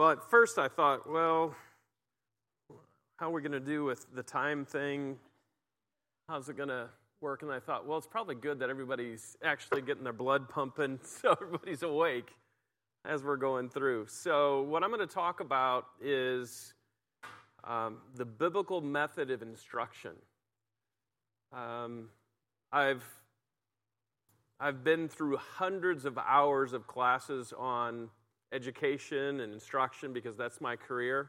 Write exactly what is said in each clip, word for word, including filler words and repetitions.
Well, at first I thought, well, how are we going to do with the time thing? How's it going to work? And I thought, well, it's probably good that everybody's actually getting their blood pumping so everybody's awake as we're going through. So what I'm going to talk about is um, the biblical method of instruction. Um, I've I've been through hundreds of hours of classes on education and instruction because that's my career.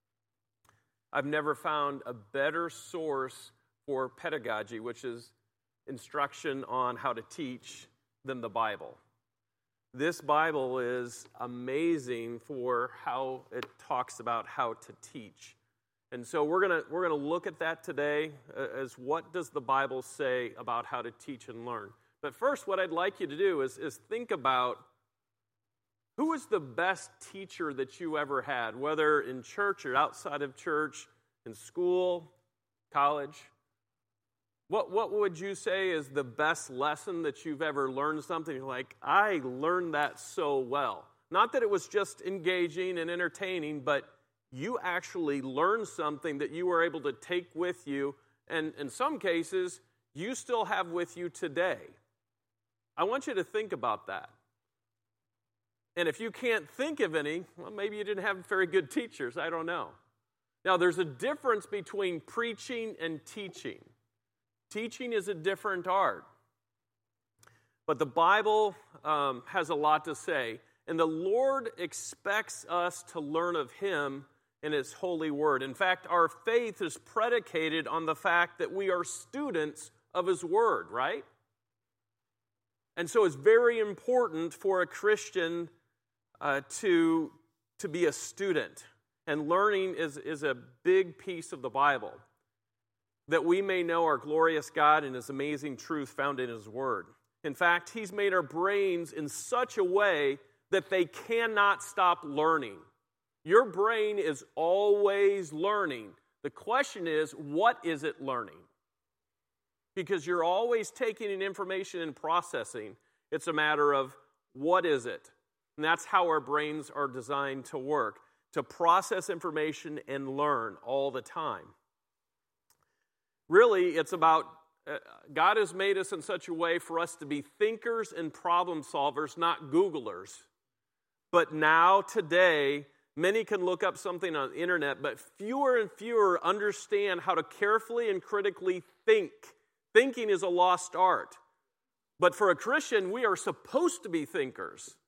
I've never found a better source for pedagogy, which is instruction on how to teach, than the Bible. This Bible is amazing for how it talks about how to teach. And so we're gonna we're gonna look at that today as what does the Bible say about how to teach and learn. But first, what I'd like you to do is, is think about who was the best teacher that you ever had, whether in church or outside of church, in school, college. What what would you say is the best lesson that you've ever learned something? You're like, I learned that so well. Not that it was just engaging and entertaining, but you actually learned something that you were able to take with you, and in some cases, you still have with you today. I want you to think about that. And if you can't think of any, well, maybe you didn't have very good teachers. I don't know. Now, there's a difference between preaching and teaching. Teaching is a different art. But the Bible um, has a lot to say. And the Lord expects us to learn of Him in His holy word. In fact, our faith is predicated on the fact that we are students of His word, right? And so it's very important for a Christian uh, to, to be a student. And learning is, is a big piece of the Bible, that we may know our glorious God and His amazing truth found in His word. In fact, He's made our brains in such a way that they cannot stop learning. Your brain is always learning. The question is, what is it learning? Because you're always taking in information and processing. It's a matter of what is it? And that's how our brains are designed to work, to process information and learn all the time. Really, it's about, uh, God has made us in such a way for us to be thinkers and problem solvers, not Googlers. But now, today, many can look up something on the internet, but fewer and fewer understand how to carefully and critically think. Thinking is a lost art. But for a Christian, we are supposed to be thinkers.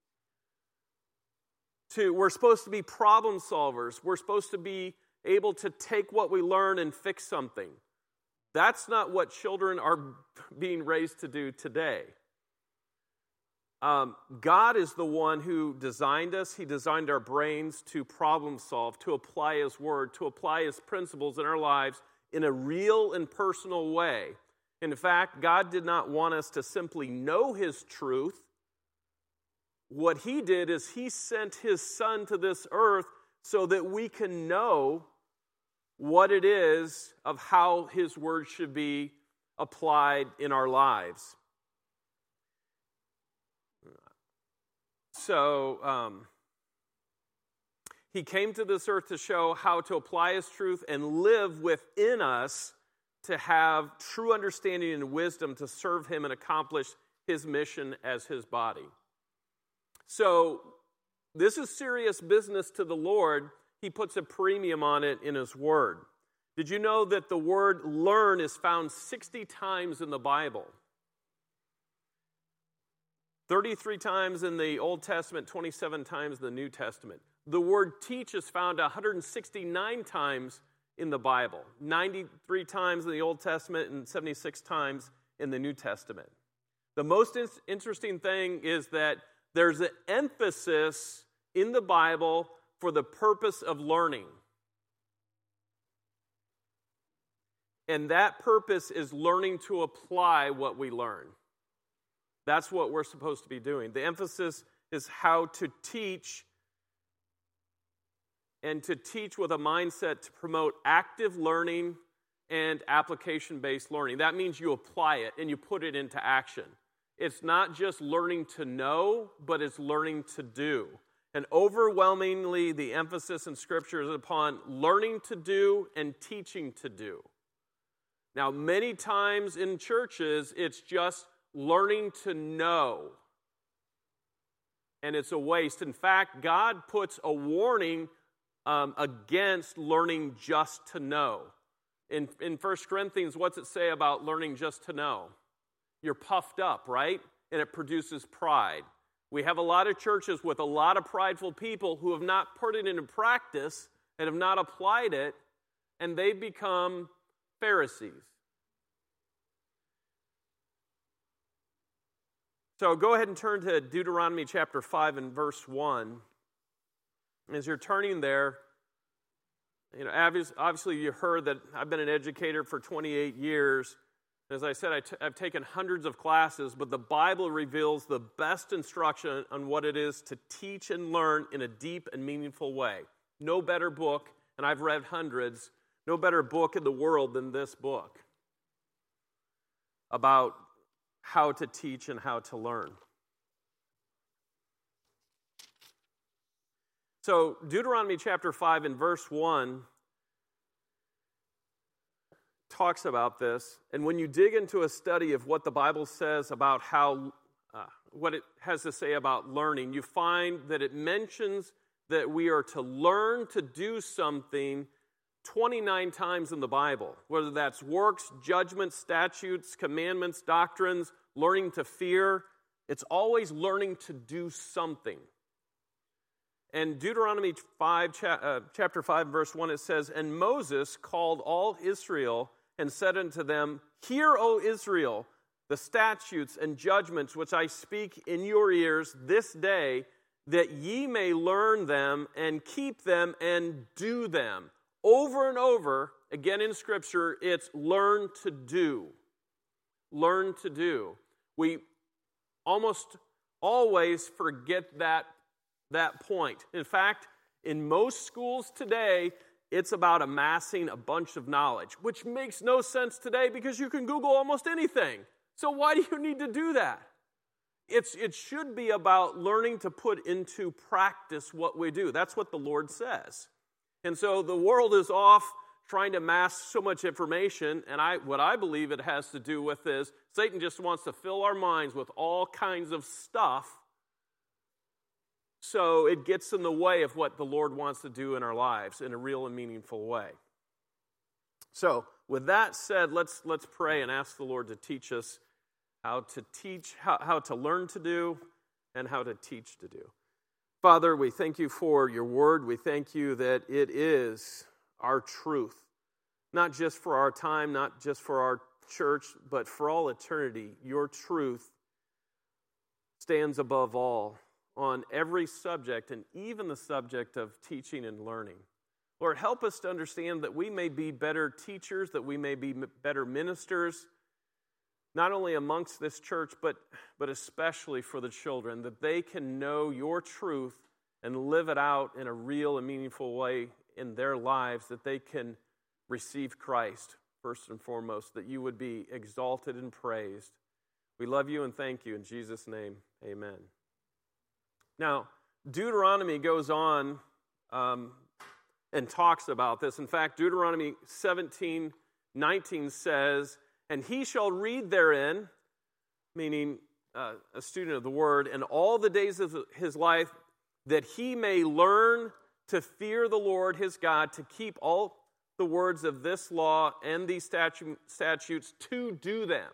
To, we're supposed to be problem solvers. We're supposed to be able to take what we learn and fix something. That's not what children are being raised to do today. Um, God is the one who designed us. He designed our brains to problem solve, to apply His word, to apply His principles in our lives in a real and personal way. In fact, God did not want us to simply know His truth. What He did is He sent His Son to this earth so that we can know what it is of how His word should be applied in our lives. So, um, He came to this earth to show how to apply His truth and live within us to have true understanding and wisdom to serve Him and accomplish His mission as His body. So, this is serious business to the Lord. He puts a premium on it in His word. Did you know that the word learn is found sixty times in the Bible? thirty-three times in the Old Testament, twenty-seven times in the New Testament. The word teach is found one hundred sixty-nine times in the Bible, ninety-three times in the Old Testament and seventy-six times in the New Testament. The most in- interesting thing is that there's an emphasis in the Bible for the purpose of learning. And that purpose is learning to apply what we learn. That's what we're supposed to be doing. The emphasis is how to teach, and to teach with a mindset to promote active learning and application-based learning. That means you apply it and you put it into action. It's not just learning to know, but it's learning to do. And overwhelmingly, the emphasis in Scripture is upon learning to do and teaching to do. Now, many times in churches, it's just learning to know. And it's a waste. In fact, God puts a warning um, against learning just to know. In, in First Corinthians, what's it say about learning just to know? You're puffed up, right? And it produces pride. We have a lot of churches with a lot of prideful people who have not put it into practice and have not applied it, and they become Pharisees. So go ahead and turn to Deuteronomy chapter five and verse one. As you're turning there, you know, obviously you heard that I've been an educator for twenty-eight years. As I said, I t- I've taken hundreds of classes, but the Bible reveals the best instruction on what it is to teach and learn in a deep and meaningful way. No better book, and I've read hundreds, no better book in the world than this book about how to teach and how to learn. So Deuteronomy chapter five and verse one talks about this. And when you dig into a study of what the Bible says about how, uh, what it has to say about learning, you find that it mentions that we are to learn to do something twenty-nine times in the Bible, whether that's works, judgments, statutes, commandments, doctrines, learning to fear. It's always learning to do something. And Deuteronomy five, uh, chapter five, verse one, it says, "And Moses called all Israel and said unto them, Hear, O Israel, the statutes and judgments which I speak in your ears this day, that ye may learn them and keep them and do them." Over and over, again in Scripture, it's learn to do. Learn to do. We almost always forget that, that point. In fact, in most schools today, it's about amassing a bunch of knowledge, which makes no sense today because you can Google almost anything. So why do you need to do that? It's, it should be about learning to put into practice what we do. That's what the Lord says. And so the world is off trying to amass so much information, and I, what I believe it has to do with is Satan just wants to fill our minds with all kinds of stuff, so it gets in the way of what the Lord wants to do in our lives in a real and meaningful way. So, with that said, let's let's pray and ask the Lord to teach us how to teach, how, how to learn to do, and how to teach to do. Father, we thank you for your word. We thank you that it is our truth, not just for our time, not just for our church, but for all eternity. Your truth stands above all on every subject, and even the subject of teaching and learning. Lord, help us to understand that we may be better teachers, that we may be better ministers, not only amongst this church, but, but especially for the children, that they can know your truth and live it out in a real and meaningful way in their lives, that they can receive Christ first and foremost, that you would be exalted and praised. We love you and thank you. In Jesus' name, amen. Now, Deuteronomy goes on um, and talks about this. In fact, Deuteronomy seventeen nineteen says, "And he shall read therein," meaning uh, a student of the word, "and all the days of his life, that he may learn to fear the Lord his God, to keep all the words of this law and these statu- statutes, to do them."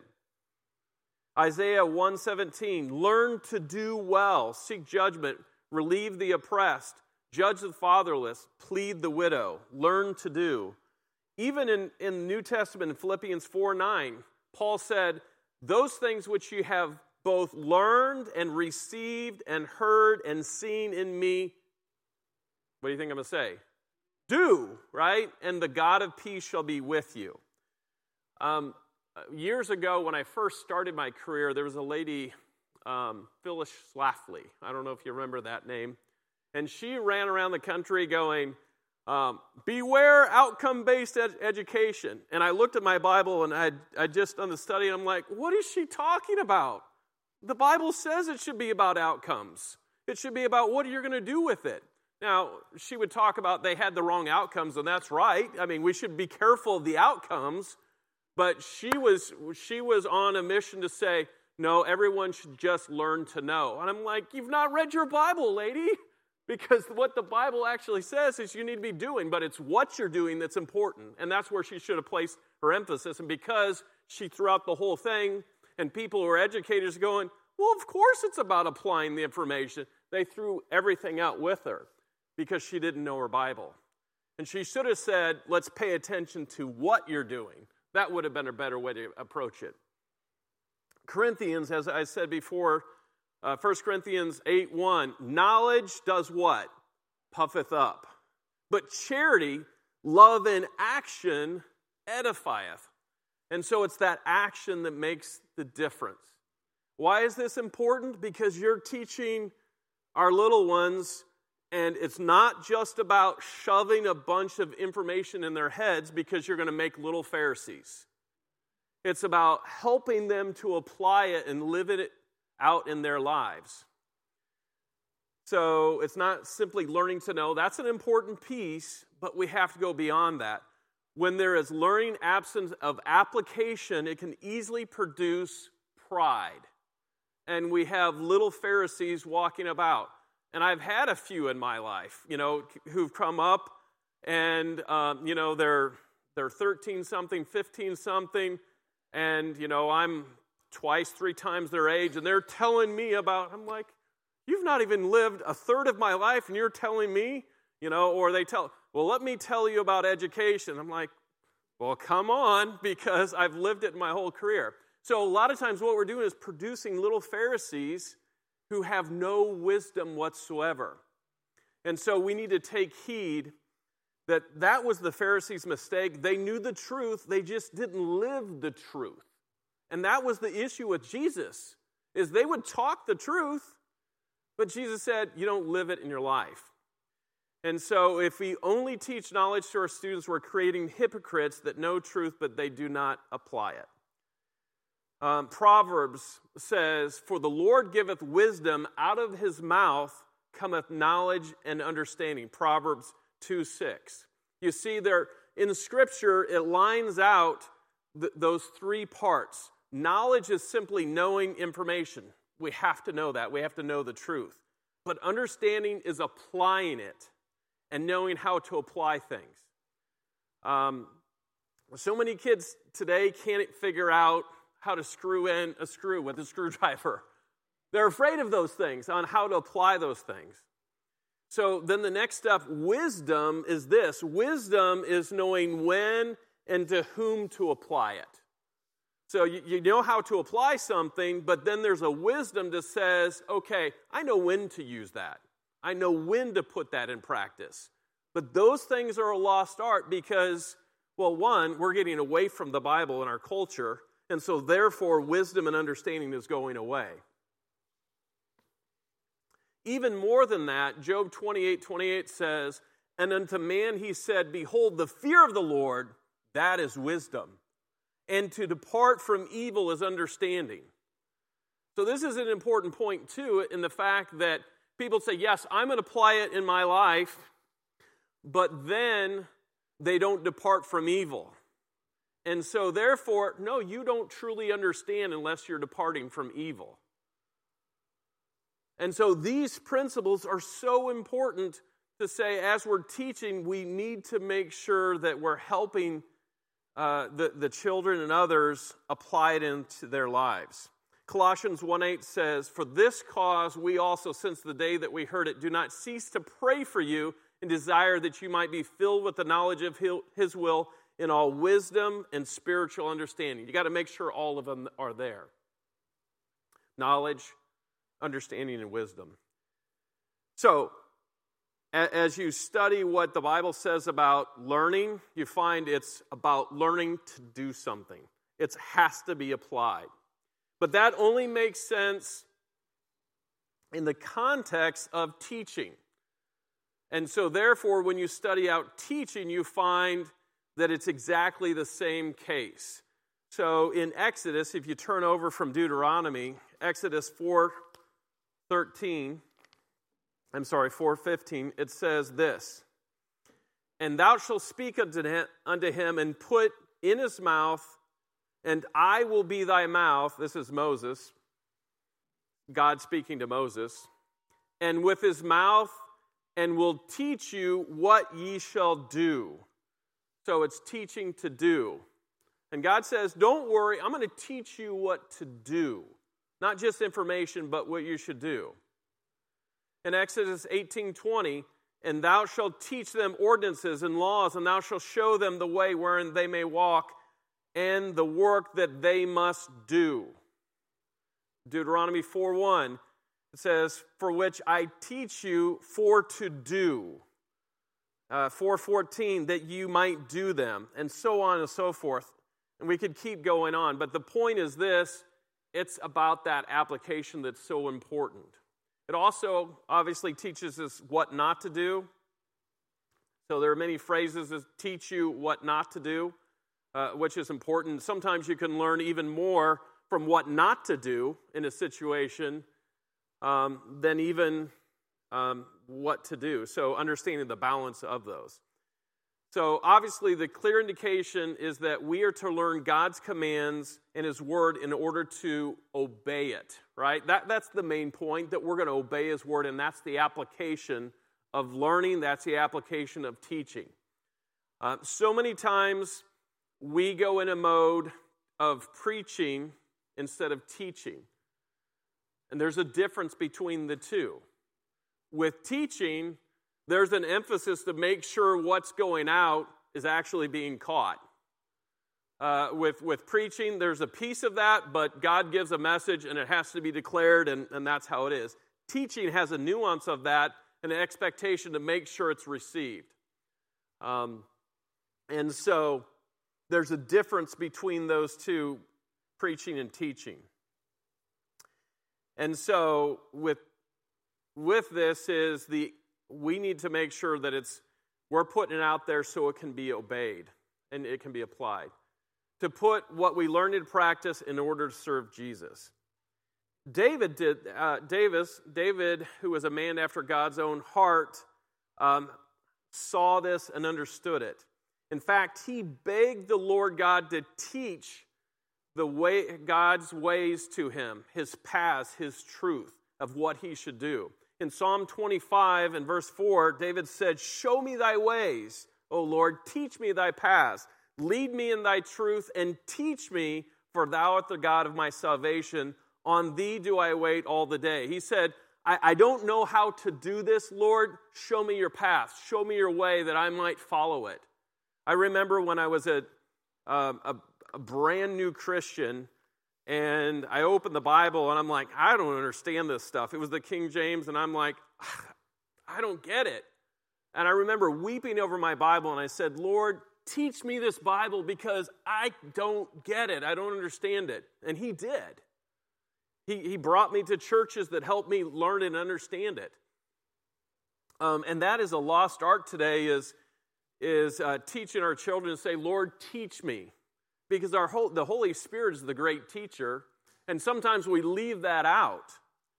Isaiah one seventeen, "Learn to do well, seek judgment, relieve the oppressed, judge the fatherless, plead the widow." Learn to do. Even in, in the New Testament, in Philippians four nine, Paul said, "Those things which you have both learned and received and heard and seen in me," what do you think I'm going to say? "Do," right? "And the God of peace shall be with you." Um, years ago, when I first started my career, there was a lady, um, Phyllis Schlafly. I don't know if you remember that name. And she ran around the country going, um, "Beware outcome-based ed- education." And I looked at my Bible, and I I just done the study, and I'm like, what is she talking about? The Bible says it should be about outcomes. It should be about what you're going to do with it. Now, she would talk about they had the wrong outcomes, and that's right. I mean, we should be careful of the outcomes, but she was she was on a mission to say, no, everyone should just learn to know. And I'm like, you've not read your Bible, lady, because what the Bible actually says is you need to be doing, but it's what you're doing that's important, and that's where she should have placed her emphasis. And because she threw out the whole thing, and people who are educators going, well, of course it's about applying the information, they threw everything out with her, because she didn't know her Bible. And she should have said, let's pay attention to what you're doing. That would have been a better way to approach it. Corinthians, as I said before, uh, First Corinthians eight one, knowledge does what? Puffeth up. But charity, love in action, edifieth. And so it's that action that makes the difference. Why is this important? Because you're teaching our little ones. And it's not just about shoving a bunch of information in their heads because you're going to make little Pharisees. It's about helping them to apply it and live it out in their lives. So it's not simply learning to know. That's an important piece, but we have to go beyond that. When there is learning absence of application, it can easily produce pride. And we have little Pharisees walking about. And I've had a few in my life, you know, who've come up and, um, you know, they're they're thirteen-something, fifteen-something, and, you know, I'm twice, three times their age, and they're telling me about, I'm like, you've not even lived a third of my life, and you're telling me, you know, or they tell, well, let me tell you about education. I'm like, well, come on, because I've lived it my whole career. So a lot of times what we're doing is producing little Pharisees who have no wisdom whatsoever. And so we need to take heed that that was the Pharisees' mistake. They knew the truth, they just didn't live the truth. And that was the issue with Jesus, is they would talk the truth, but Jesus said, you don't live it in your life. And so if we only teach knowledge to our students, we're creating hypocrites that know truth, but they do not apply it. Um, Proverbs says, for the Lord giveth wisdom, out of his mouth cometh knowledge and understanding. Proverbs two six. You see there, in Scripture, it lines out th- those three parts. Knowledge is simply knowing information. We have to know that. We have to know the truth. But understanding is applying it and knowing how to apply things. Um, so many kids today can't figure out how to screw in a screw with a screwdriver. They're afraid of those things, on how to apply those things. So then the next step, wisdom, is this. Wisdom is knowing when and to whom to apply it. So you, you know how to apply something, but then there's a wisdom that says, okay, I know when to use that. I know when to put that in practice. But those things are a lost art because, well, one, we're getting away from the Bible in our culture, and so therefore wisdom and understanding is going away. Even more than that, Job twenty-eight twenty-eight says, and unto man he said, behold, the fear of the Lord, that is wisdom. And to depart from evil is understanding. So this is an important point, too, in the fact that people say, yes, I'm going to apply it in my life, but then they don't depart from evil. And so therefore, no, you don't truly understand unless you're departing from evil. And so these principles are so important to say, as we're teaching, we need to make sure that we're helping uh, the, the children and others apply it into their lives. Colossians one eight says, for this cause we also, since the day that we heard it, do not cease to pray for you and desire that you might be filled with the knowledge of his will in all wisdom and spiritual understanding. You got to make sure all of them are there. Knowledge, understanding, and wisdom. So, as you study what the Bible says about learning, you find it's about learning to do something. It has to be applied. But that only makes sense in the context of teaching. And so therefore, when you study out teaching, you find that it's exactly the same case. So in Exodus, if you turn over from Deuteronomy, Exodus four thirteen, I'm sorry, four fifteen, it says this, "And thou shalt speak unto him, and put in his mouth, and I will be thy mouth," this is Moses, God speaking to Moses, "and with his mouth, and will teach you what ye shall do." So it's teaching to do. And God says, don't worry, I'm going to teach you what to do. Not just information, but what you should do. In Exodus eighteen twenty, "And thou shalt teach them ordinances and laws, and thou shalt show them the way wherein they may walk, and the work that they must do." Deuteronomy four one, it says, "For which I teach you for to do." Uh, four fourteen, "that you might do them," and so on and so forth. And we could keep going on, but the point is this, it's about that application that's so important. It also obviously teaches us what not to do. So there are many phrases that teach you what not to do, uh, which is important. Sometimes you can learn even more from what not to do in a situation um, than even um, what to do. So understanding the balance of those. So obviously the clear indication is that we are to learn God's commands and His Word in order to obey it, right? That, that's the main point, that we're going to obey His Word, and that's the application of learning, that's the application of teaching. Uh, so many times we go in a mode of preaching instead of teaching. And there's a difference between the two. With teaching, there's an emphasis to make sure what's going out is actually being caught. Uh, with, with preaching, there's a piece of that, but God gives a message and it has to be declared, and, and that's how it is. Teaching has a nuance of that and an expectation to make sure it's received. Um, and so there's a difference between those two, preaching and teaching. And so with, with this is the we need to make sure that it's we're putting it out there so it can be obeyed and it can be applied. To put what we learned in practice in order to serve Jesus. David did. Uh, Davis, David, who was a man after God's own heart, um, saw this and understood it. In fact, he begged the Lord God to teach the way God's ways to him, His paths, His truth of what he should do. In Psalm twenty-five and verse four, David said, "Show me thy ways, O Lord, teach me thy paths. Lead me in thy truth and teach me, for thou art the God of my salvation. On thee do I wait all the day." He said, I, I don't know how to do this, Lord. Show me your path. Show me your way that I might follow it. I remember when I was a, um, a, a brand new Christian, and I opened the Bible, and I'm like, I don't understand this stuff. It was the King James, and I'm like, I don't get it. And I remember weeping over my Bible, and I said, Lord, teach me this Bible because I don't get it. I don't understand it. And He did. He, he brought me to churches that helped me learn and understand it. Um, and that is a lost art today, is, is uh, teaching our children to say, Lord, teach me. Because our whole, the Holy Spirit is the great teacher, and sometimes we leave that out.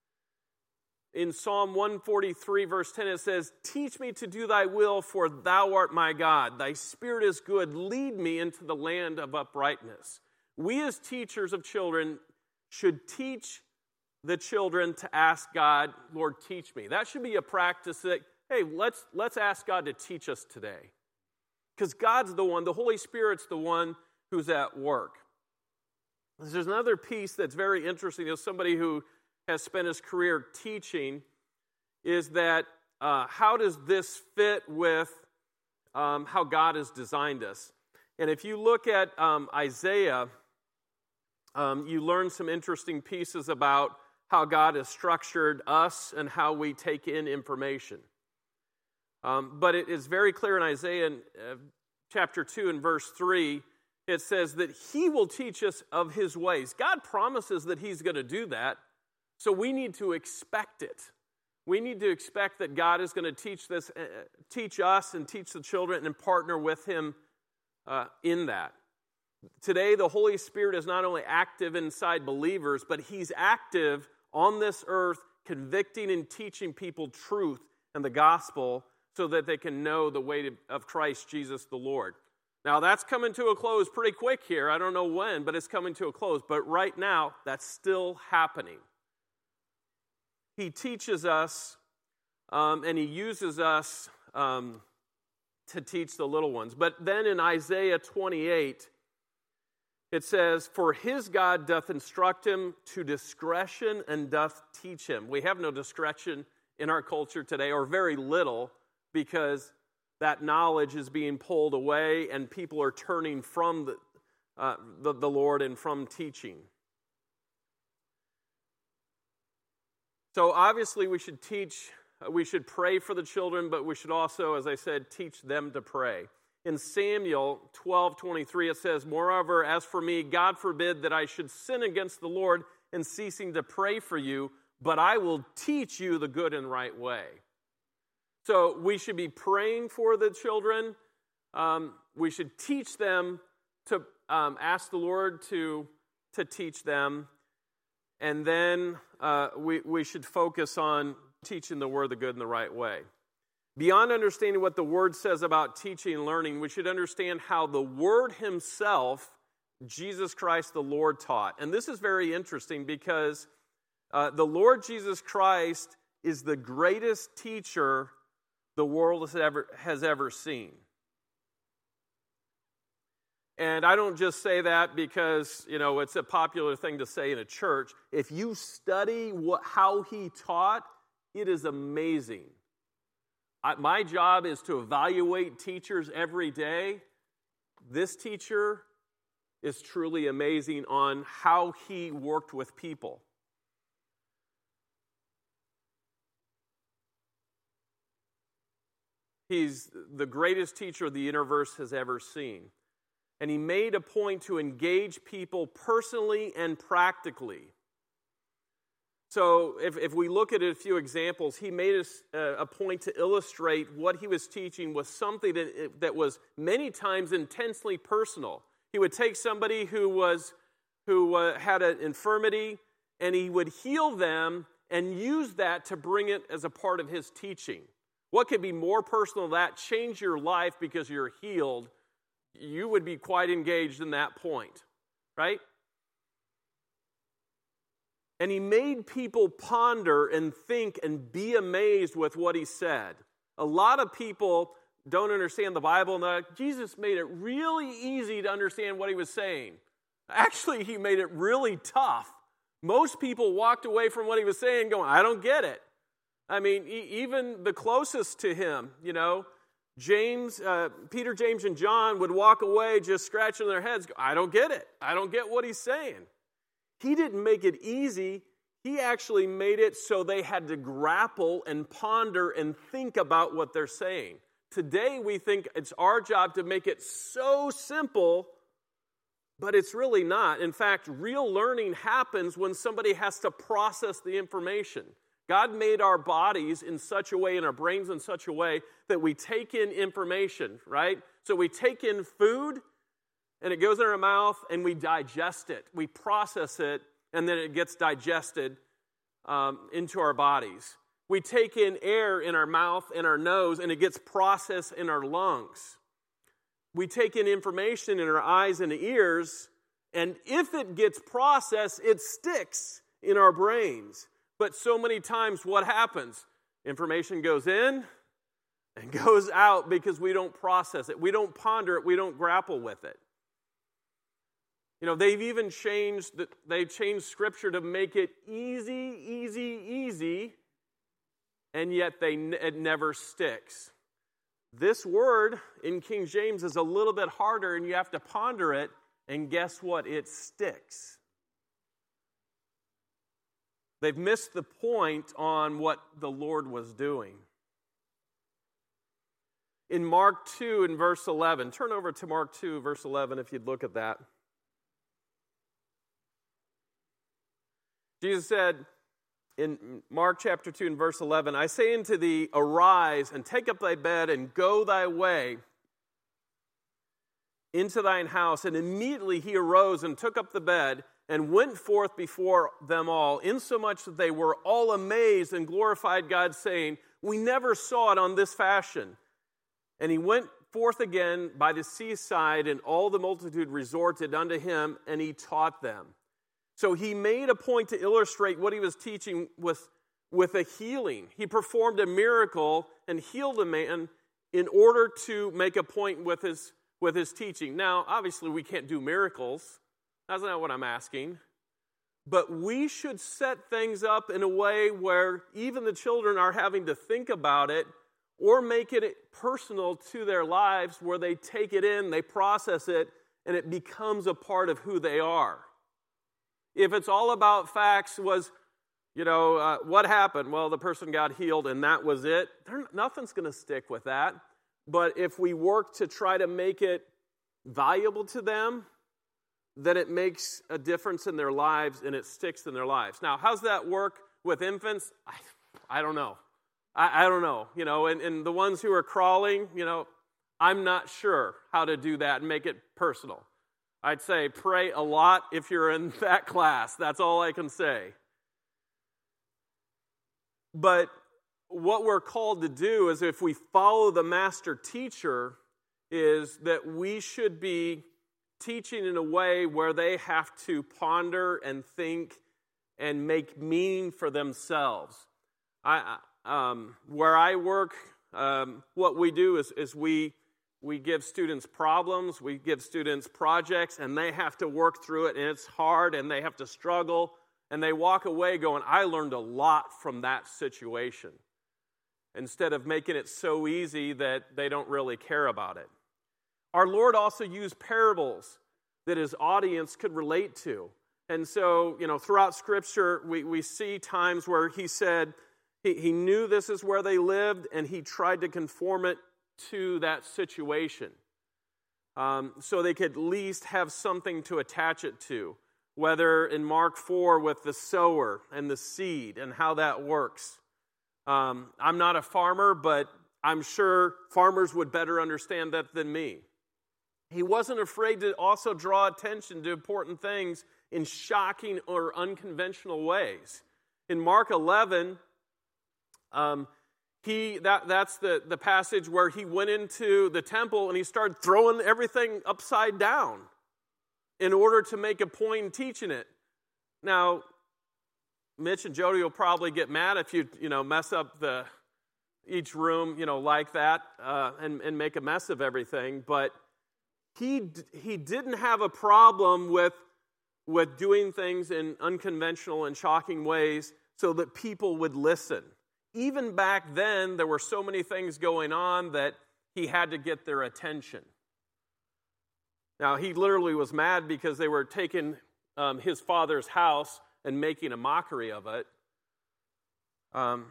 In Psalm one forty-three, verse ten, it says, "Teach me to do thy will, for thou art my God. Thy spirit is good. Lead me into the land of uprightness." We as teachers of children should teach the children to ask God, Lord, teach me. That should be a practice that, hey, let's, let's ask God to teach us today. Because God's the one, the Holy Spirit's the one who's at work. There's another piece that's very interesting. As somebody who has spent his career teaching, is that uh, how does this fit with um, how God has designed us? And if you look at um, Isaiah, um, you learn some interesting pieces about how God has structured us and how we take in information. Um, but it is very clear in Isaiah in, uh, chapter two and verse three, it says that He will teach us of His ways. God promises that He's going to do that, so we need to expect it. We need to expect that God is going to teach this, uh, teach us and teach the children and partner with Him uh, in that. Today, the Holy Spirit is not only active inside believers, but He's active on this earth convicting and teaching people truth and the gospel so that they can know the way of Christ Jesus the Lord. Now, that's coming to a close pretty quick here. I don't know when, but it's coming to a close. But right now, that's still happening. He teaches us, um, and he uses us um, to teach the little ones. But then in Isaiah twenty-eight, it says, "For his God doth instruct him to discretion and doth teach him." We have no discretion in our culture today, or very little, because that knowledge is being pulled away and people are turning from the, uh, the, the Lord and from teaching. So obviously we should teach, we should pray for the children, but we should also, as I said, teach them to pray. In Samuel twelve twenty-three, it says, "Moreover, as for me, God forbid that I should sin against the Lord in ceasing to pray for you, but I will teach you the good and right way." So we should be praying for the children. Um, we should teach them to um, ask the Lord to, to teach them. And then uh, we, we should focus on teaching the word the good and the right way. Beyond understanding what the word says about teaching and learning, we should understand how the word himself, Jesus Christ the Lord, taught. And this is very interesting because uh, the Lord Jesus Christ is the greatest teacher the world has ever, has ever seen. And I don't just say that because, you know, it's a popular thing to say in a church. If you study what, how he taught, it is amazing. I, my job is to evaluate teachers every day. This teacher is truly amazing on how he worked with people. He's the greatest teacher the universe has ever seen. And he made a point to engage people personally and practically. So if, if we look at a few examples, he made us a, a point to illustrate what he was teaching was something that, that was many times intensely personal. He would take somebody who was who uh, had an infirmity, and he would heal them and use that to bring it as a part of his teaching. What could be more personal than that? Change your life because you're healed. You would be quite engaged in that point, right? And he made people ponder and think and be amazed with what he said. A lot of people don't understand the Bible, and like, Jesus made it really easy to understand what he was saying. Actually, he made it really tough. Most people walked away from what he was saying going, I don't get it. I mean, e- even the closest to him, you know, James, uh, Peter, James, and John would walk away just scratching their heads. Go, I don't get it. I don't get what he's saying. He didn't make it easy. He actually made it so they had to grapple and ponder and think about what they're saying. Today, we think it's our job to make it so simple, but it's really not. In fact, real learning happens when somebody has to process the information. God made our bodies in such a way, and our brains in such a way, that we take in information, right? So we take in food, and it goes in our mouth, and we digest it. We process it, and then it gets digested um, into our bodies. We take in air in our mouth and our nose, and it gets processed in our lungs. We take in information in our eyes and ears, and if it gets processed, it sticks in our brains. But so many times what happens? Information goes in and goes out because we don't process it. We don't ponder it. We don't grapple with it. You know, they've even changed, they've changed Scripture to make it easy, easy, easy, and yet they it never sticks. This word in King James is a little bit harder, and you have to ponder it, and guess what? It sticks. They've missed the point on what the Lord was doing. In Mark two, in verse eleven, turn over to Mark two, verse eleven, if you'd look at that. Jesus said in Mark chapter two, in verse eleven, I say unto thee, arise and take up thy bed and go thy way into thine house. And immediately he arose and took up the bed and went forth before them all, insomuch that they were all amazed and glorified God, saying, we never saw it on this fashion. And he went forth again by the seaside, and all the multitude resorted unto him, and he taught them. So he made a point to illustrate what he was teaching with, with a healing. He performed a miracle and healed a man in order to make a point with his, with his teaching. Now, obviously, we can't do miracles. That's not what I'm asking. But we should set things up in a way where even the children are having to think about it or make it personal to their lives, where they take it in, they process it, and it becomes a part of who they are. If it's all about facts, was, you know, uh, what happened? Well, the person got healed and that was it. There, nothing's going to stick with that. But if we work to try to make it valuable to them, then it makes a difference in their lives and it sticks in their lives. Now, how's that work with infants? I, I don't know. I, I don't know. You know, and, and the ones who are crawling, you know, I'm not sure how to do that and make it personal. I'd say pray a lot if you're in that class. That's all I can say. But what we're called to do is, if we follow the master teacher, is that we should be teaching in a way where they have to ponder and think and make meaning for themselves. I, um, where I work, um, what we do is, is we we give students problems, we give students projects, and they have to work through it, and it's hard, and they have to struggle, and they walk away going, I learned a lot from that situation, instead of making it so easy that they don't really care about it. Our Lord also used parables that his audience could relate to. And so, you know, throughout Scripture, we, we see times where he said he, he knew this is where they lived, and he tried to conform it to that situation. Um, so they could at least have something to attach it to. Whether in Mark four with the sower and the seed and how that works. Um, I'm not a farmer, but I'm sure farmers would better understand that than me. He wasn't afraid to also draw attention to important things in shocking or unconventional ways. In Mark eleven, um, he that that's the, the passage where he went into the temple and he started throwing everything upside down in order to make a point in teaching it. Now, Mitch and Jody will probably get mad if you, you know, mess up the each room, you know, like that, uh, and, and make a mess of everything. But he he didn't have a problem with with doing things in unconventional and shocking ways so that people would listen. Even back then, there were so many things going on that he had to get their attention. Now, he literally was mad because they were taking um, his father's house and making a mockery of it. Um,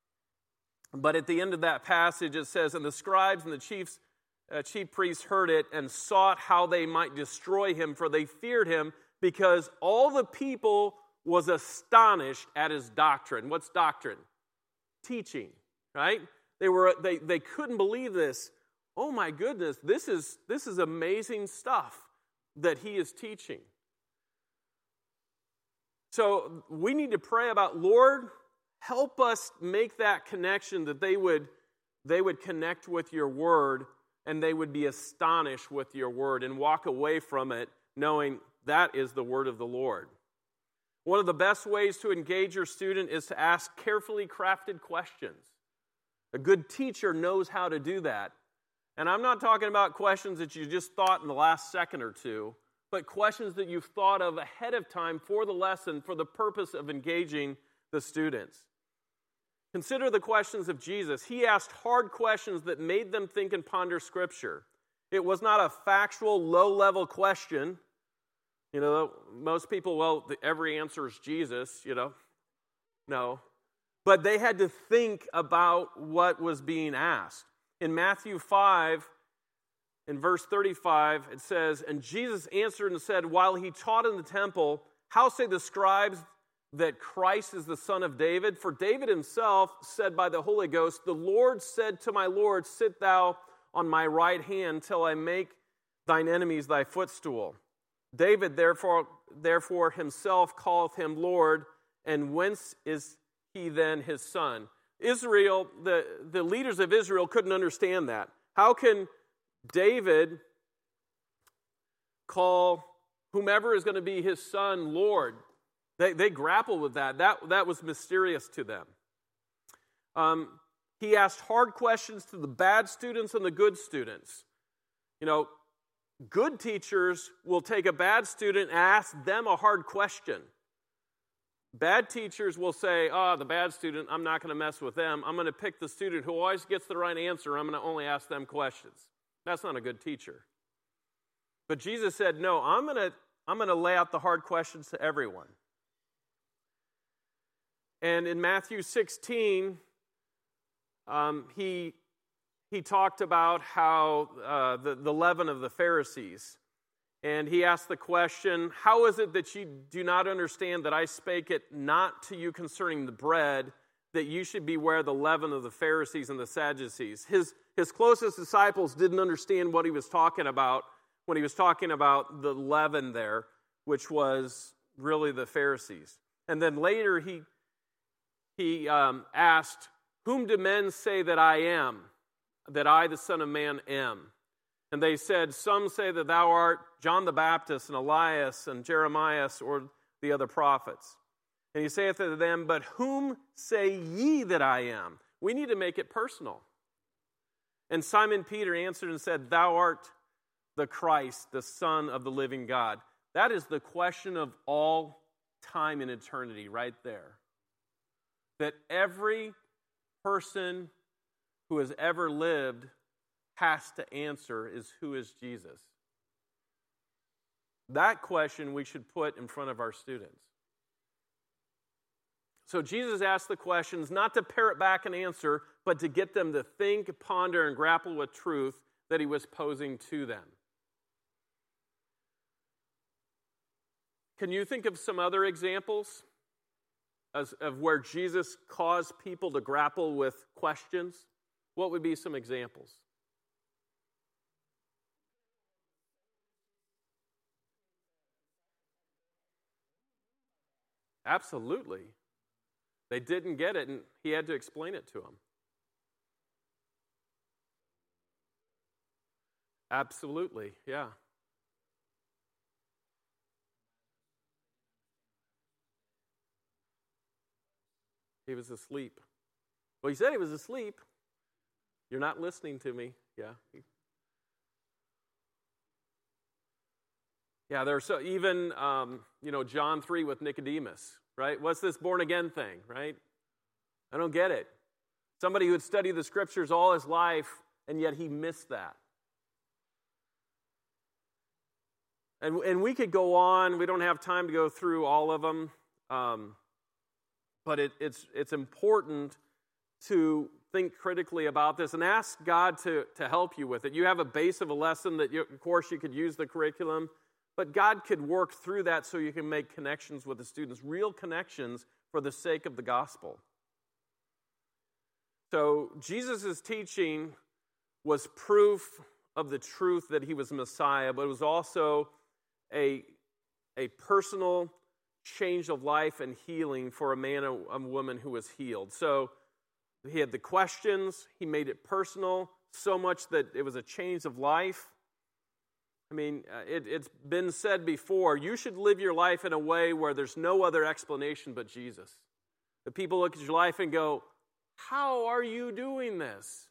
but at the end of that passage, it says, and the scribes and the chiefs, uh, chief priests heard it and sought how they might destroy him, for they feared him, because all the people was astonished at his doctrine. What's doctrine? Teaching, right? They were they they couldn't believe this. Oh my goodness, this is this is amazing stuff that he is teaching. So we need to pray about, Lord, help us make that connection, that they would they would connect with your word and they would be astonished with your word and walk away from it knowing that is the word of the Lord. One of the best ways to engage your student is to ask carefully crafted questions. A good teacher knows how to do that. And I'm not talking about questions that you just thought in the last second or two, but questions that you've thought of ahead of time for the lesson for the purpose of engaging the students. Consider the questions of Jesus. He asked hard questions that made them think and ponder Scripture. It was not a factual, low-level question. You know, most people, well, the, every answer is Jesus, you know. No. But they had to think about what was being asked. In Matthew five, in verse thirty-five, it says, and Jesus answered and said, while he taught in the temple, how say the scribes that Christ is the son of David? For David himself said by the Holy Ghost, the Lord said to my Lord, sit thou on my right hand till I make thine enemies thy footstool. David therefore therefore himself calleth him Lord, and whence is he then his son? Israel, the, the leaders of Israel couldn't understand that. How can David call whomever is going to be his son Lord? They, they grapple with that. That, that was mysterious to them. Um, he asked hard questions to the bad students and the good students. You know, good teachers will take a bad student and ask them a hard question. Bad teachers will say, oh, the bad student, I'm not going to mess with them. I'm going to pick the student who always gets the right answer. I'm going to only ask them questions. That's not a good teacher. But Jesus said, no, I'm going to, I'm going to lay out the hard questions to everyone. And in Matthew sixteen, um, he, he talked about how uh, the, the leaven of the Pharisees. And he asked the question, how is it that you do not understand that I spake it not to you concerning the bread, that you should beware the leaven of the Pharisees and the Sadducees? His, his closest disciples didn't understand what he was talking about when he was talking about the leaven there, which was really the Pharisees. And then later he, he um, asked, whom do men say that I am, that I, the Son of Man, am? And they said, some say that thou art John the Baptist and Elias and Jeremiah or the other prophets. And he saith to them, but whom say ye that I am? We need to make it personal. And Simon Peter answered and said, thou art the Christ, the Son of the living God. That is the question of all time and eternity right there. That every person who has ever lived has to answer is, who is Jesus? That question we should put in front of our students. So Jesus asked the questions not to parrot back an answer, but to get them to think, ponder, and grapple with truth that he was posing to them. Can you think of some other examples as, of where Jesus caused people to grapple with questions? What would be some examples? Absolutely. They didn't get it, and he had to explain it to them. Absolutely, yeah. He was asleep. Well, he said he was asleep. You're not listening to me. Yeah. Yeah, there's so even, um, you know, John three with Nicodemus, right? What's this born again thing, right? I don't get it. Somebody who had studied the scriptures all his life, and yet he missed that. And, and we could go on. We don't have time to go through all of them. Um, but it, it's, it's important to think critically about this and ask God to, to help you with it. You have a base of a lesson that, you, of course, you could use the curriculum. But God could work through that so you can make connections with the students, real connections for the sake of the gospel. So Jesus' teaching was proof of the truth that he was Messiah, but it was also a, a personal change of life and healing for a man and a woman who was healed. So he had the questions, he made it personal, so much that it was a change of life. I mean, it, it's been said before, you should live your life in a way where there's no other explanation but Jesus. The people look at your life and go, how are you doing this?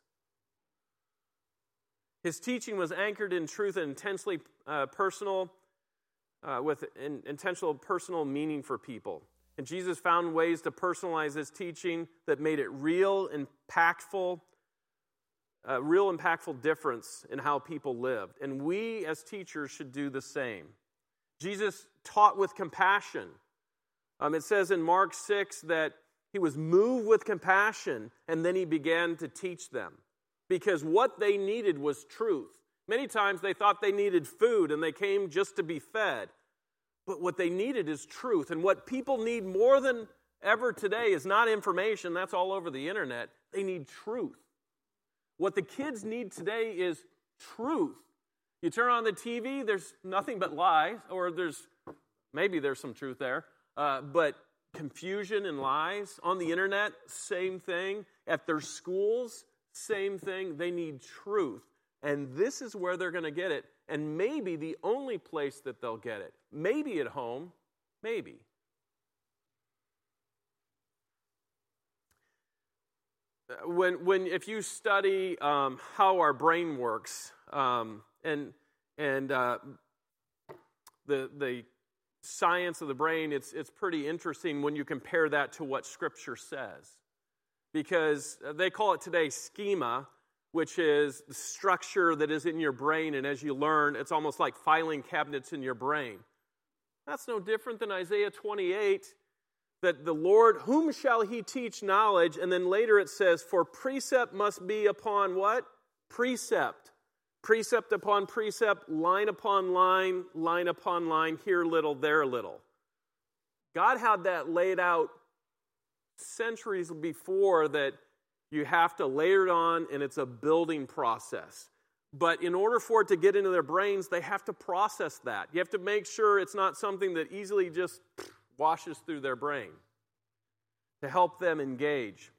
His teaching was anchored in truth and intensely uh, personal, uh, with in, intentional personal meaning for people. And Jesus found ways to personalize his teaching that made it real, impactful, a real impactful difference in how people lived. And we as teachers should do the same. Jesus taught with compassion. Um, it says in Mark six that he was moved with compassion, and then he began to teach them. Because what they needed was truth. Many times they thought they needed food, and they came just to be fed. But what they needed is truth. And what people need more than ever today is not information. That's all over the internet. They need truth. What the kids need today is truth. You turn on the T V, there's nothing but lies, or there's Maybe there's some truth there. Uh, but confusion and lies on the internet, same thing. At their schools, same thing. They need truth. And this is where they're going to get it. And maybe the only place that they'll get it. Maybe at home. Maybe. When, when, if you study um, how our brain works, um, and and uh, the the science of the brain, it's it's pretty interesting when you compare that to what Scripture says, because they call it today schema, which is the structure that is in your brain, and as you learn, it's almost like filing cabinets in your brain. That's no different than Isaiah twenty-eight. That the Lord, whom shall he teach knowledge? And then later it says, for precept must be upon what? Precept. Precept upon precept, line upon line, line upon line, here little, there little. God had that laid out centuries before, that you have to layer it on, and it's a building process. But in order for it to get into their brains, they have to process that. You have to make sure it's not something that easily just washes through their brain, to help them engage.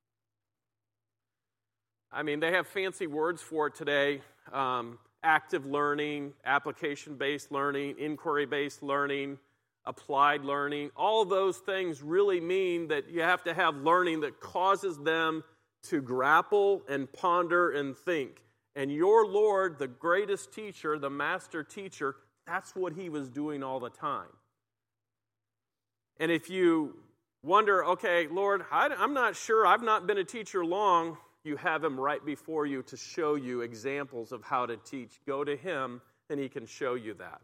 I mean, they have fancy words for it today. Um, active learning, application-based learning, inquiry-based learning, applied learning. All those things really mean that you have to have learning that causes them to grapple and ponder and think. And your Lord, the greatest teacher, the master teacher, that's what he was doing all the time. And if you wonder, okay, Lord, I'm not sure, I've not been a teacher long, you have him right before you to show you examples of how to teach. Go to him, and he can show you that.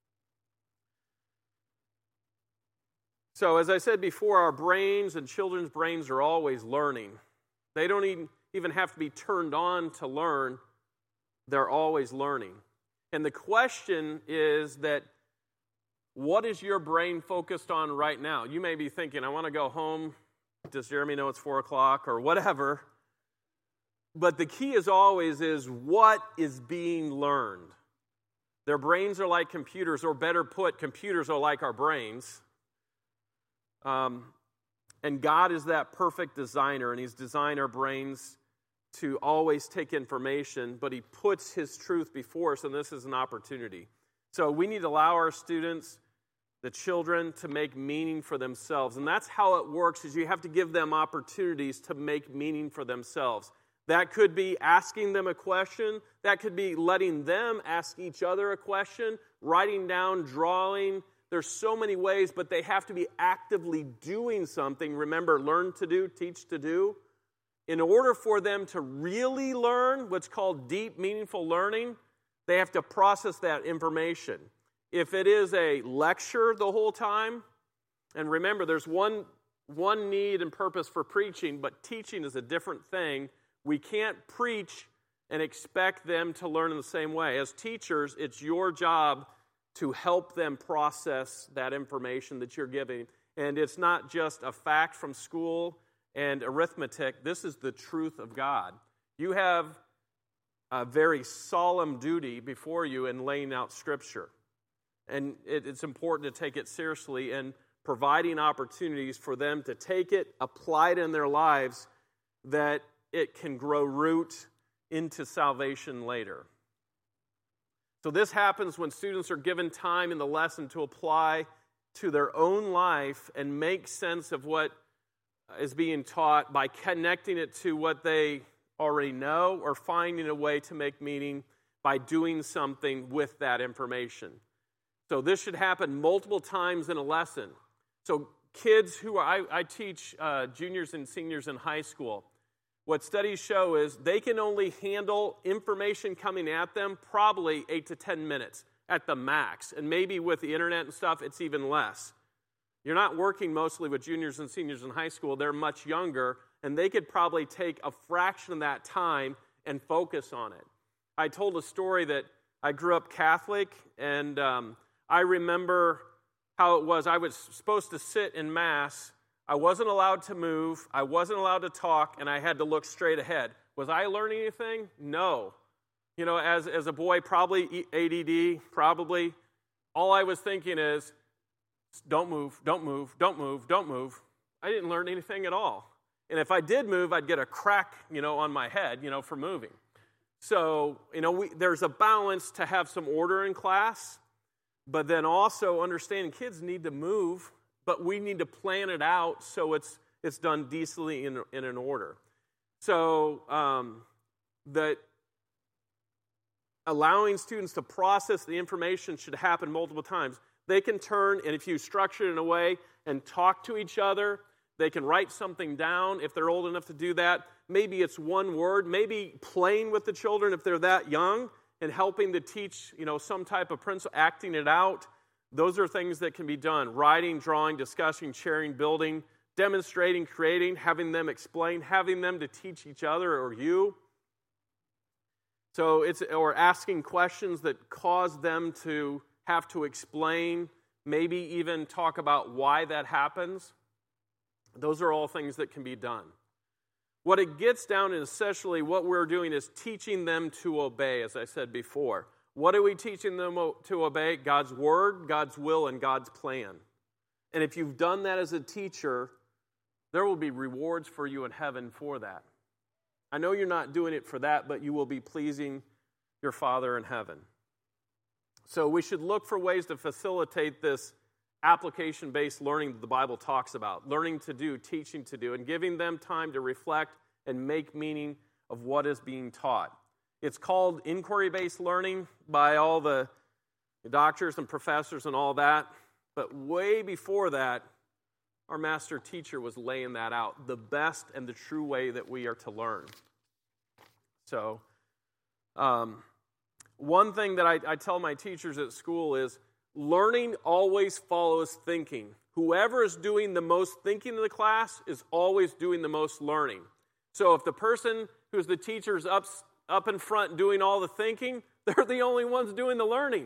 So, as I said before, our brains and children's brains are always learning. They don't even, even have to be turned on to learn. They're always learning. And the question is that, what is your brain focused on right now? You may be thinking, I want to go home. Does Jeremy know it's four o'clock or whatever? But the key is always is what is being learned. Their brains are like computers, or better put, computers are like our brains. Um, and God is that perfect designer, and he's designed our brains to always take information, but he puts his truth before us, and this is an opportunity. So we need to allow our students, the children, to make meaning for themselves. And that's how it works, is you have to give them opportunities to make meaning for themselves. That could be asking them a question. That could be letting them ask each other a question, writing down, drawing. There's so many ways, but they have to be actively doing something. Remember, learn to do, teach to do. In order for them to really learn, what's called deep, meaningful learning, they have to process that information. If it is a lecture the whole time, and remember, there's one, one need and purpose for preaching, but teaching is a different thing. We can't preach and expect them to learn in the same way. As teachers, it's your job to help them process that information that you're giving. And it's not just a fact from school and arithmetic. This is the truth of God. You have a very solemn duty before you in laying out Scripture. And it, it's important to take it seriously and providing opportunities for them to take it, apply it in their lives, that it can grow root into salvation later. So this happens when students are given time in the lesson to apply to their own life and make sense of what is being taught by connecting it to what they already know, or finding a way to make meaning by doing something with that information. So this should happen multiple times in a lesson. So kids who are, I, I teach uh, juniors and seniors in high school. What studies show is they can only handle information coming at them probably eight to ten minutes at the max. And maybe with the internet and stuff, it's even less. You're not working mostly with juniors and seniors in high school. They're much younger, and they could probably take a fraction of that time and focus on it. I told a story that I grew up Catholic, and um, I remember how it was. I was supposed to sit in Mass. I wasn't allowed to move. I wasn't allowed to talk, and I had to look straight ahead. Was I learning anything? No. You know, as, as a boy, probably A D D, probably. All I was thinking is, Don't move, don't move, don't move, don't move. I didn't learn anything at all. And if I did move, I'd get a crack, you know, on my head, you know, for moving. So, you know, we, there's a balance to have some order in class, but then also understanding kids need to move, but we need to plan it out so it's it's done decently in, in an order. So um, that allowing students to process the information should happen multiple times. They can turn, and if you structure it in a way, and talk to each other. They can write something down if they're old enough to do that. Maybe it's one word. Maybe playing with the children if they're that young and helping to teach, you know, some type of principle, acting it out. Those are things that can be done. Writing, drawing, discussing, sharing, building, demonstrating, creating, having them explain, having them to teach each other or you. So it's, or asking questions that cause them to have to explain, maybe even talk about why that happens. Those are all things that can be done. What it gets down to, essentially, what we're doing is teaching them to obey, as I said before. What are we teaching them to obey? God's word, God's will, and God's plan. And if you've done that as a teacher, there will be rewards for you in heaven for that. I know you're not doing it for that, but you will be pleasing your Father in heaven. So we should look for ways to facilitate this application-based learning that the Bible talks about, learning to do, teaching to do, and giving them time to reflect and make meaning of what is being taught. It's called inquiry-based learning by all the doctors and professors and all that, but way before that, our master teacher was laying that out, the best and the true way that we are to learn. So, um, one thing that I, I tell my teachers at school is, learning always follows thinking. Whoever is doing the most thinking in the class is always doing the most learning. So if the person who's the teacher is up, up in front doing all the thinking, they're the only ones doing the learning.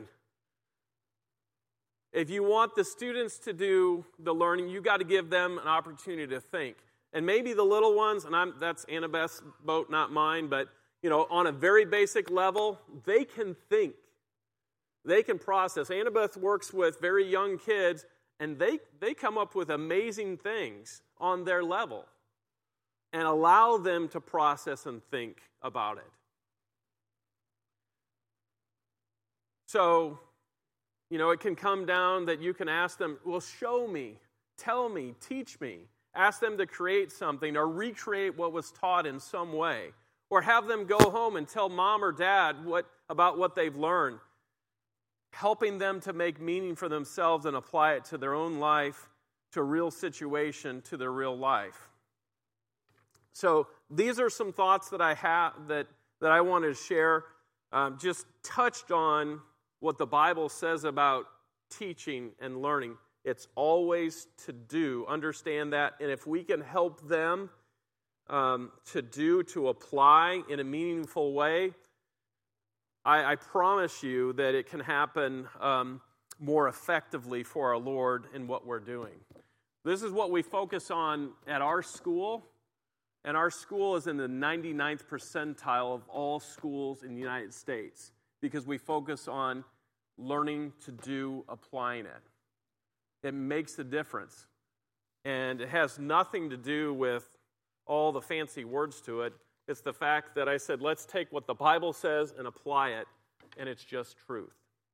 If you want the students to do the learning, you got to give them an opportunity to think. And maybe the little ones, and I'm, that's Annabeth's boat, not mine, but you know, on a very basic level, they can think. They can process. Annabeth works with very young kids, and they, they come up with amazing things on their level and allow them to process and think about it. So, you know, it can come down that you can ask them, well, show me, tell me, teach me. Ask them to create something or recreate what was taught in some way. Or have them go home and tell mom or dad what about what they've learned. Helping them to make meaning for themselves and apply it to their own life, to a real situation, to their real life. So these are some thoughts that I have that, that I wanted to share. Um, just touched on what the Bible says about teaching and learning. It's always to do. Understand that. And if we can help them um, to do, to apply in a meaningful way, I, I promise you that it can happen um, more effectively for our Lord in what we're doing. This is what we focus on at our school, and our school is in the ninety-ninth percentile of all schools in the United States because we focus on learning to do, applying it. It makes a difference, and it has nothing to do with all the fancy words to it. It's the fact that I said, let's take what the Bible says and apply it, and it's just truth.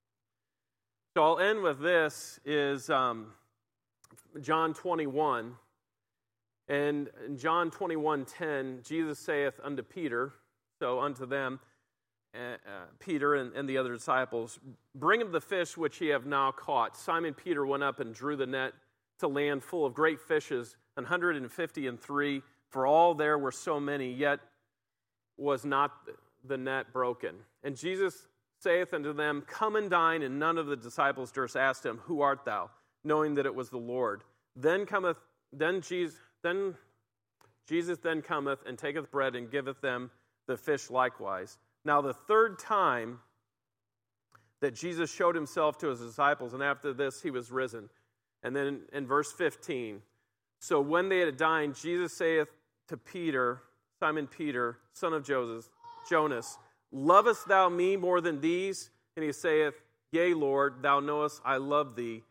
So I'll end with this, is um, John twenty-one. And in John twenty-one ten, Jesus saith unto Peter, so unto them, uh, uh, Peter and, and the other disciples, bring him the fish which ye have now caught. Simon Peter went up and drew the net to land full of great fishes, one hundred and fifty and three, for all there were so many, yet was not the net broken. And Jesus saith unto them, come and dine, and none of the disciples durst ask him, who art thou? Knowing that it was the Lord. Then cometh, then Jesus, then Jesus then cometh and taketh bread and giveth them the fish likewise. Now the third time that Jesus showed himself to his disciples, and after this he was risen. And then in verse fifteen, so when they had dined, Jesus saith to Peter, Simon Peter, son of Joseph, Jonas, lovest thou me more than these? And he saith, yea, Lord, thou knowest I love thee.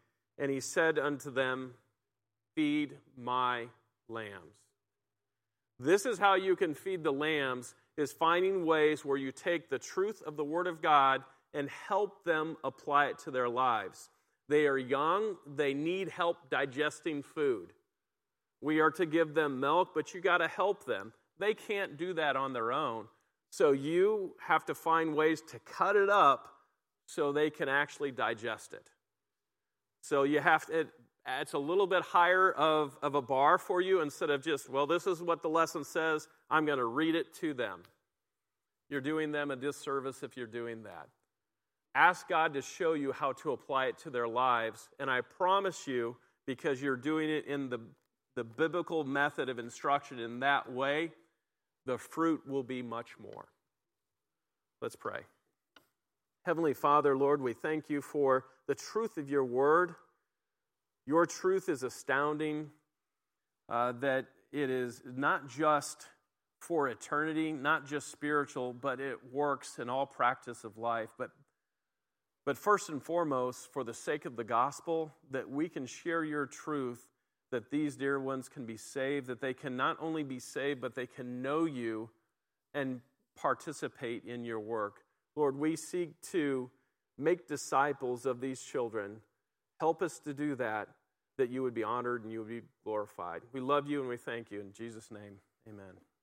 And he said unto them, feed my lambs. This is how you can feed the lambs, is finding ways where you take the truth of the Word of God and help them apply it to their lives. They are young. They need help digesting food. We are to give them milk, but you got to help them. They can't do that on their own. So you have to find ways to cut it up so they can actually digest it. So you have to, it, it's a little bit higher of, of a bar for you instead of just, well, this is what the lesson says, I'm going to read it to them. You're doing them a disservice if you're doing that. Ask God to show you how to apply it to their lives, and I promise you, because you're doing it in the, the biblical method of instruction in that way, the fruit will be much more. Let's pray. Heavenly Father, Lord, we thank you for the truth of your word. Your truth is astounding, uh, that it is not just for eternity, not just spiritual, but it works in all practice of life. But, but first and foremost, for the sake of the gospel, that we can share your truth, that these dear ones can be saved, that they can not only be saved, but they can know you and participate in your work. Lord, we seek to make disciples of these children. Help us to do that, that you would be honored and you would be glorified. We love you and we thank you. In Jesus' name, amen.